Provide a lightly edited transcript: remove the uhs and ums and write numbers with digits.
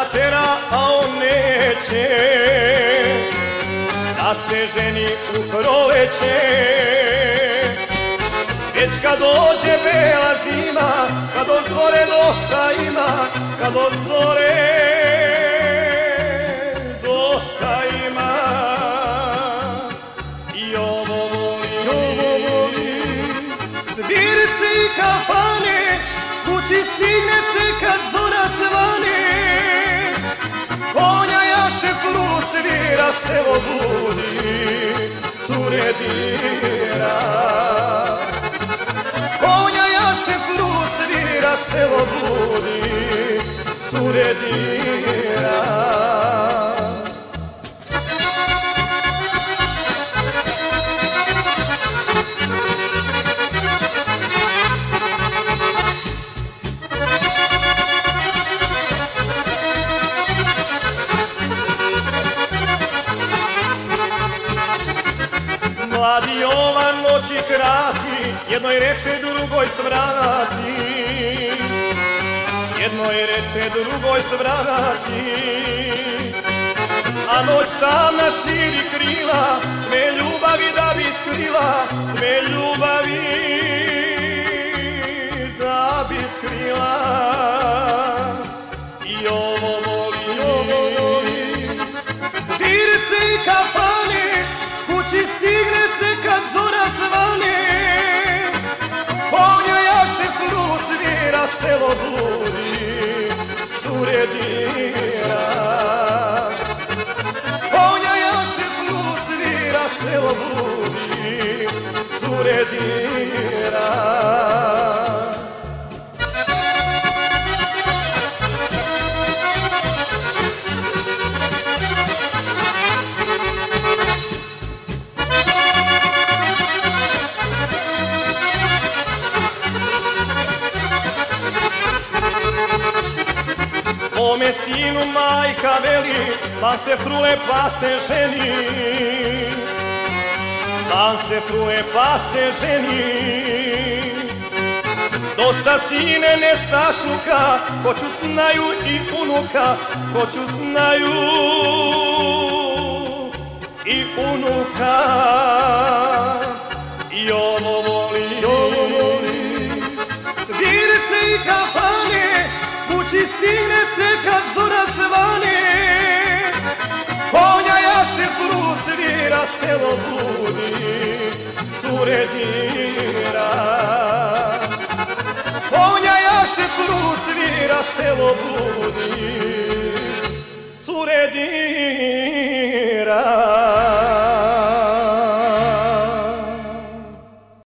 natera, a on neće da se ženi u proleće. Već kad dođe bela zima, kad od zore dosta ima, kad od zore dosta ima. I ovo voli, svirce i kafane, kući stignete kad zora zvane. Konja jaše frulu svira, selo budi, cure dira. Konja jaše frulu svira, selo budi, cure dira. Mladi Jovan noći krati, jednoj reče, drugoj svrati. Jednoj reče, drugoj svrati. A noć tamna širi krila, sve ljubavi da bi skrila, sve ljubavi da bi skrila. I ovo voli, svirce i kafane, kući stignete kad zora zvane. Konja jaše frulu svira, selo budi, cure dira. Konja jaše frulu svira, selo budi, cure dira. Ome sinu majka veli, pa se frule, pa se ženi. Pa se frule, pa se ženi. Dosta sine nestašnuka, hoću znaju i unuka, hoću znaju i unuka. I ovo voli, svirce i kafane, kući stignete kad zora zvane. Konja jaše frulu svira, selo budi, cure dira. Konja jaše frulu svira, selo budi,